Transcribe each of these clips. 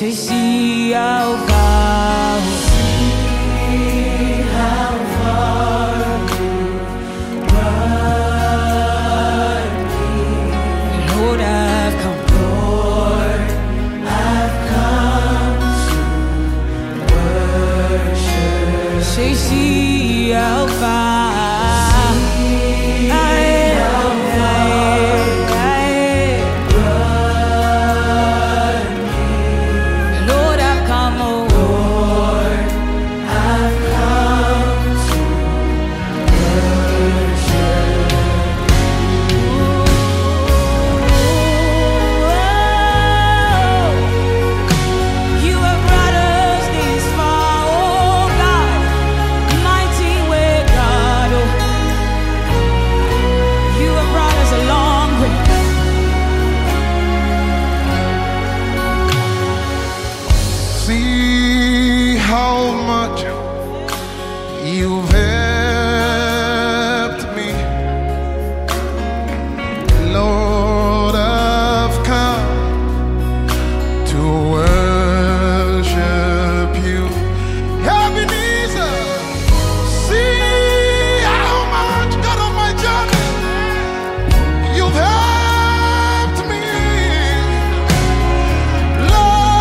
see how far, you brought me. Lord, I've come. Lord, I've come to worship. See how far. See how much you've helped me, Lord. I've come to worship you. Ebenezer, see how much, God of my journey, you've helped me.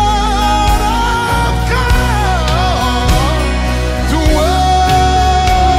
Lord, I've come to worship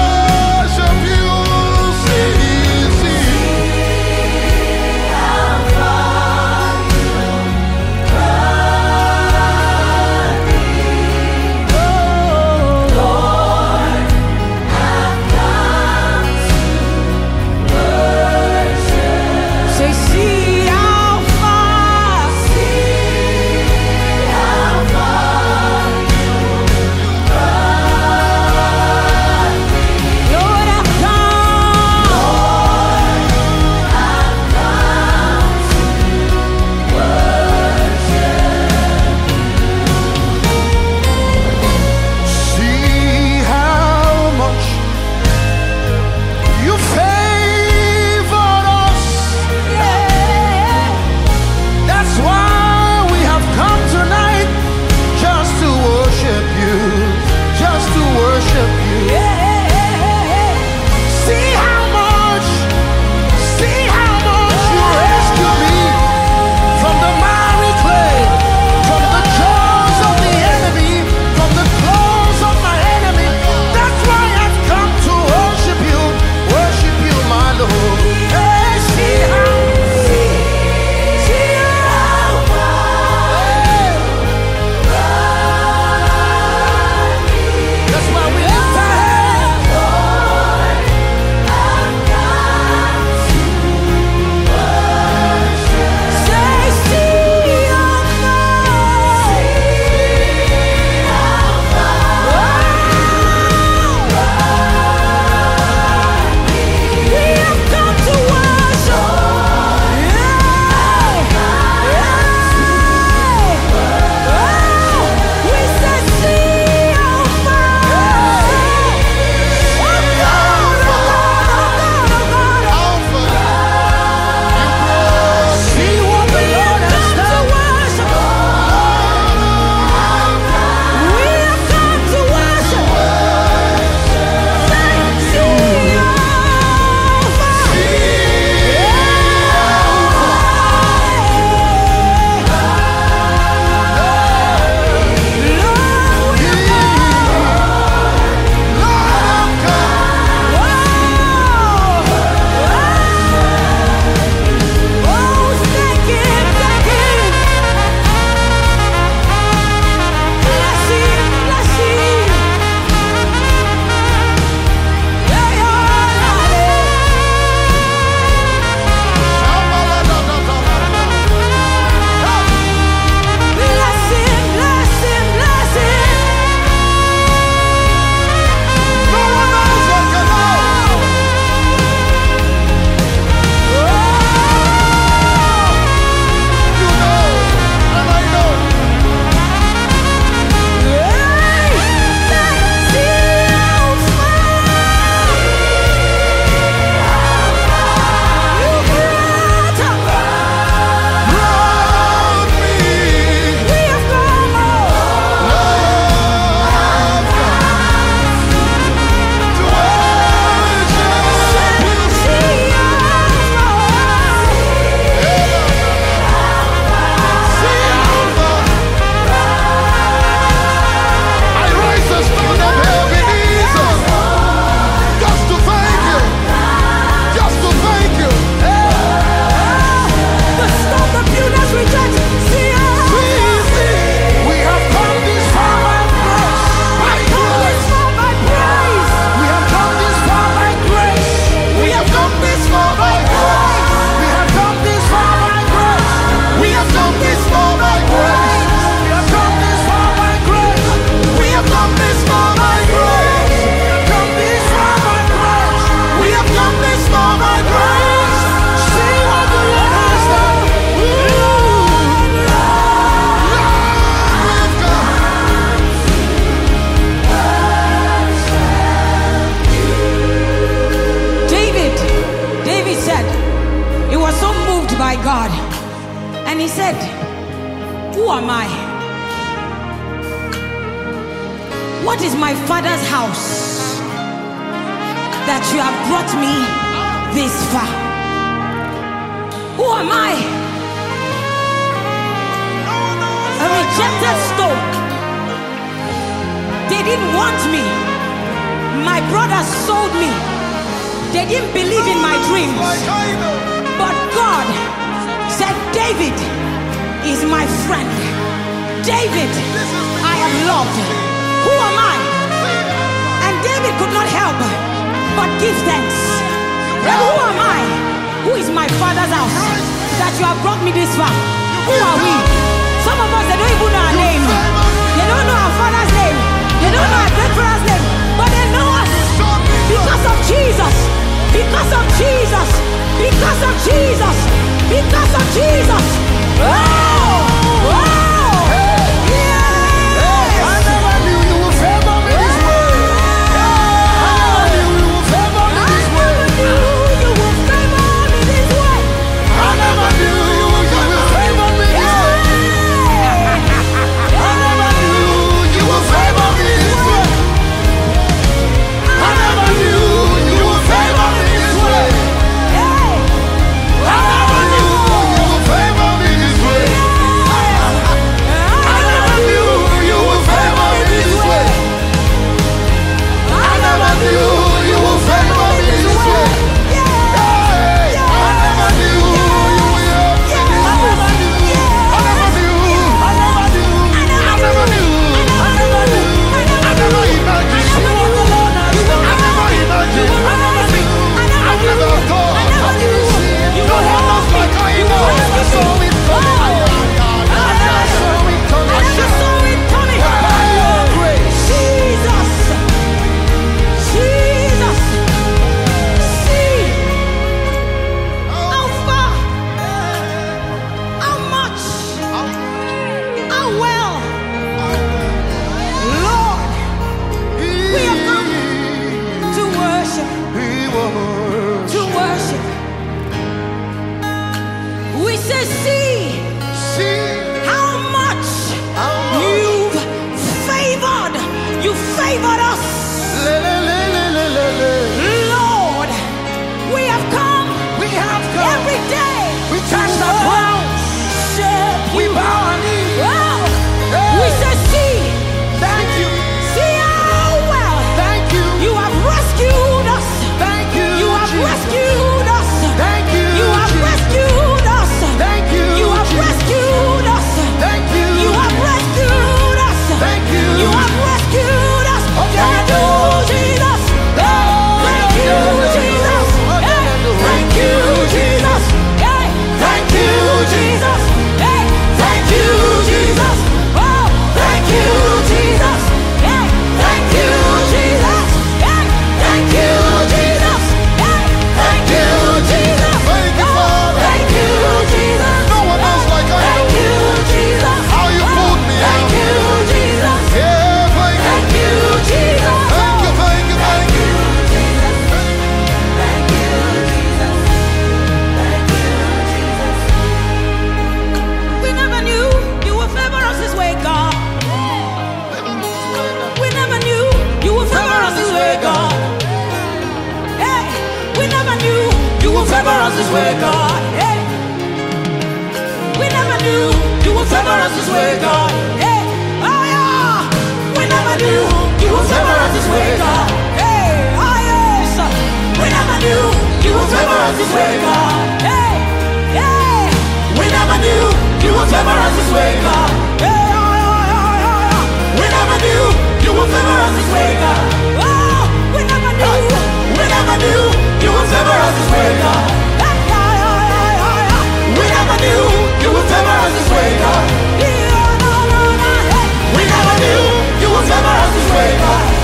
What is my Father's house that you have brought me this far? Who am I? A rejected stone. They didn't want me. My brothers sold me. They didn't believe in my dreams. But God said, David is my friend. David, I have loved. Who am I? And David could not help but give thanks. And who am I? Who is my Father's house that you have brought me this far? Who are we? Some of us, they don't even know our name. They don't know our Father's name. They don't know our grandfather's name. But they know us because of Jesus. Because of Jesus. Because of Jesus. Because of Jesus. Oh! Oh!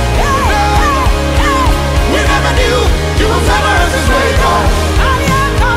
You will never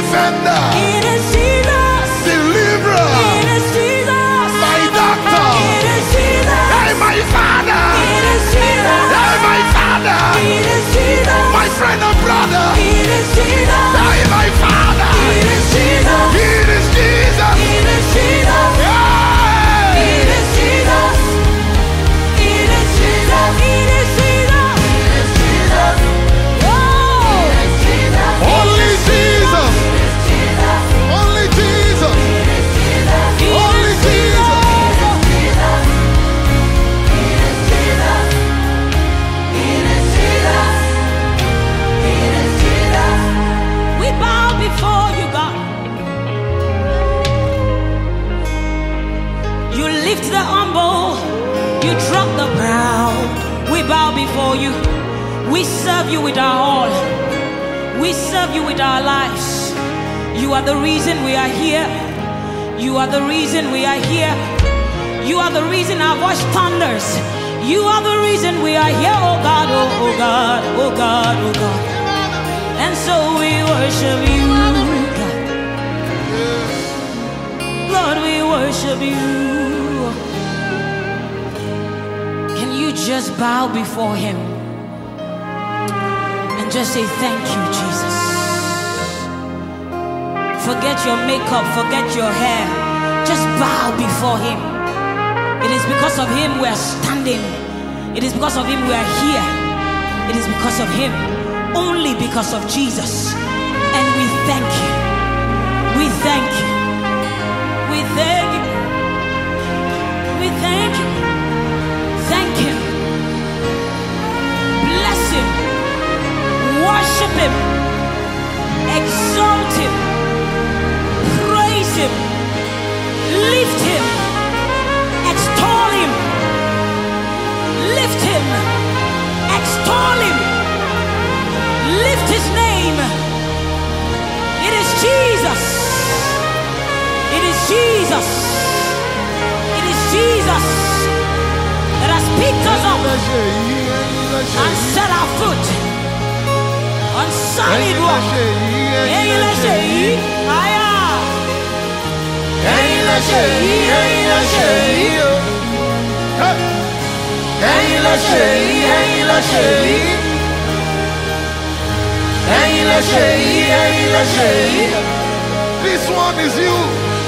defender, It is Jesus. deliverer, It is Jesus. my doctor, It is Jesus. hey, my father, It is Jesus. hey, my father, It is Jesus. my friend and brother, It is Jesus. hey, my father, It is Jesus. it is Jesus. It is Jesus. Hey! It is Jesus. It is Jesus. It is Jesus. It is Jesus. Oh. It is Jesus. Only Jesus, only Jesus, only Jesus. We bow before you, God. You lift the humble, you drop the proud. We bow before you. We serve you with our all. We serve you with our lives. You are the reason we are here. You are the reason we are here. You are the reason our voice thunders. You are the reason we are here, oh God, oh God, oh God, oh God. And so we worship you, God. Lord, we worship you. Can you just bow before him and just say thank you, Jesus? Forget your makeup, forget your hair. Just bow before him. It is because of him we are standing. It is because of him we are here. It is because of him. Only because of Jesus. And we thank you. We thank you. We thank you. We thank you. Thank him. Bless him. Worship him. Exalt him. Praise him. Lift him. Extol him. Lift him. Extol him. Lift his name. It is Jesus. It is Jesus. It is Jesus that has picked us up and set our foot on solid rock. This one is you.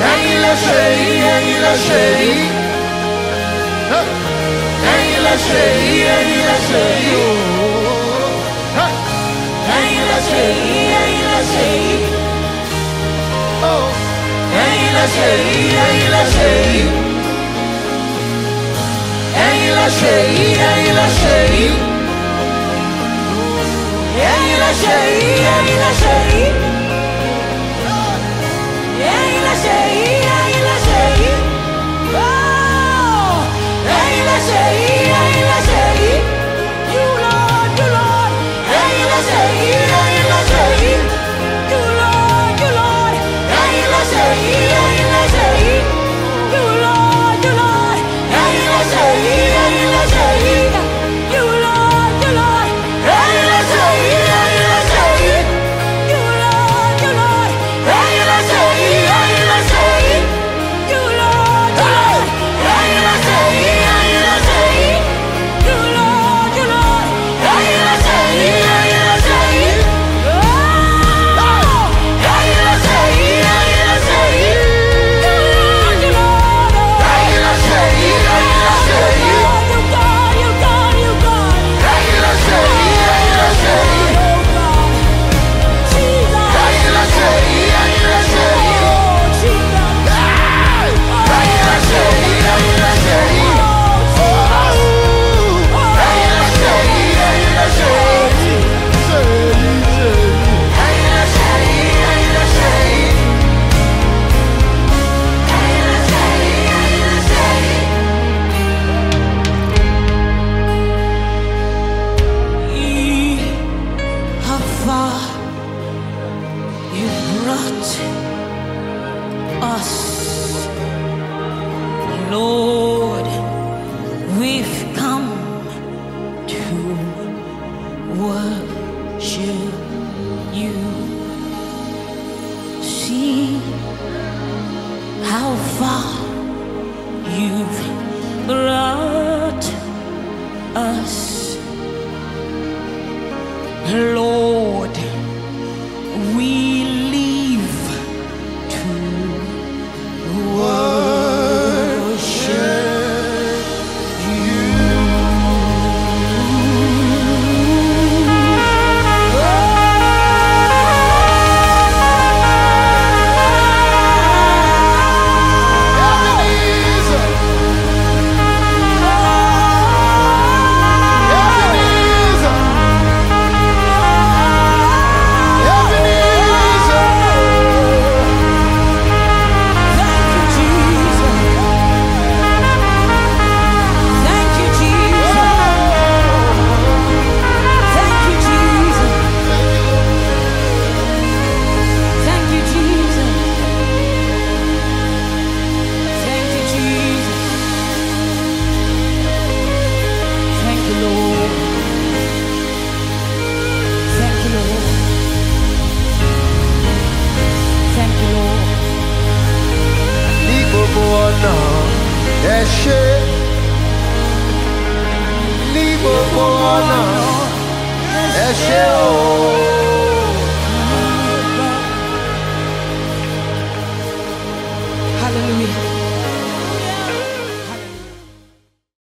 Lord, we've come to worship you. far you've brought us, Lord. We live to worship you. Eshe,